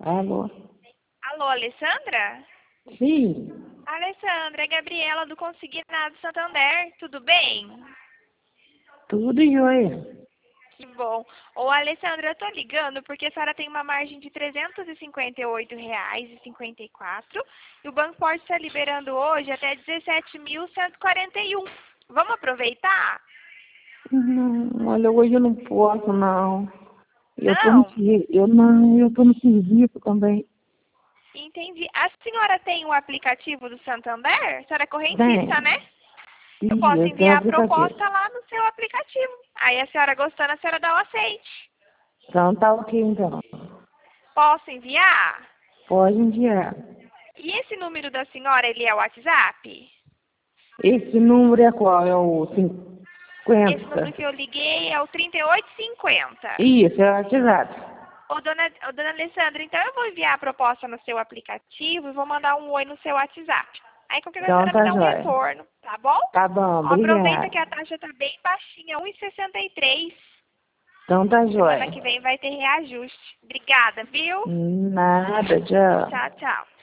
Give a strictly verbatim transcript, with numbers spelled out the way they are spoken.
Alô? Alô, Alessandra? Sim, Alessandra, é Gabriela do Consignado Santander, tudo bem? tudo jóia. Que bom. Ô, Alessandra, eu tô ligando porque a senhora tem uma margem de trezentos e cinquenta e oito reais e cinquenta e quatro e o Banco Forte está liberando hoje até dezessete mil cento e quarenta e um. Vamos aproveitar? Não, olha, hoje eu não posso, não. Eu tô no Não? serviço, eu não, eu tô no serviço também. Entendi. A senhora tem o aplicativo do Santander? A senhora é correntista, Tem. né? Eu Ih, posso eu tenho enviar a aplicativo. proposta lá no seu aplicativo. Aí a senhora gostando, a senhora dá o aceite. Então tá ok, então. Posso enviar? Pode enviar. E esse número da senhora, ele é o WhatsApp? Esse número é qual? É o Esse número cinquenta? que eu liguei é o trinta e oito cinquenta. Isso, é o WhatsApp. Ô, dona, ô, dona Alessandra, então eu vou enviar a proposta no seu aplicativo e vou mandar um oi no seu WhatsApp. Aí qualquer coisa a Então senhora me tá dá um jóia. retorno, tá bom? Tá bom, Ó, aproveita que obrigada. a taxa tá bem baixinha, um e sessenta e três. Então tá Semana jóia. que vem vai ter reajuste. Obrigada, viu? Nada, tchau. Tchau, tchau.